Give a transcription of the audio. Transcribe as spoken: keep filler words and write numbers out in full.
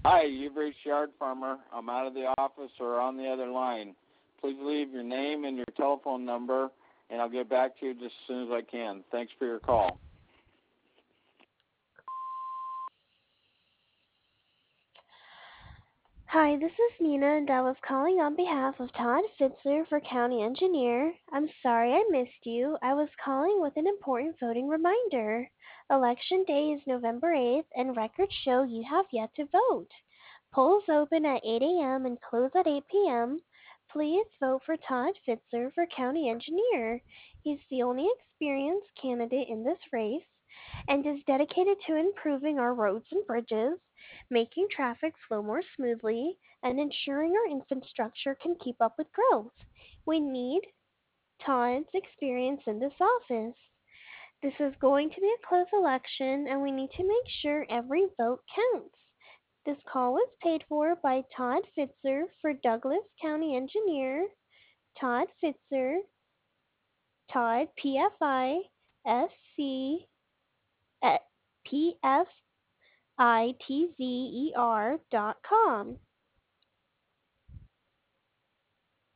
Hi, you've reached Yard Farmer. I'm out of the office or on the other line. Please leave your name and your telephone number, and I'll get back to you just as soon as I can. Thanks for your call. Hi, this is Nina, and I was calling on behalf of Todd Fitzler for County Engineer. I'm sorry I missed you. I was calling with an important voting reminder. Election Day is November eighth, and records show you have yet to vote. Polls open at eight a m and close at eight p m. Please vote for Todd Fitzler for County Engineer. He's the only experienced candidate in this race and is dedicated to improving our roads and bridges, making traffic flow more smoothly, and ensuring our infrastructure can keep up with growth. We need Todd's experience in this office. This is going to be a close election, and we need to make sure every vote counts. This call was paid for by Todd Fitzer for Douglas County Engineer. Todd Fitzer, Todd P F I S C P F I T Z E R dot com.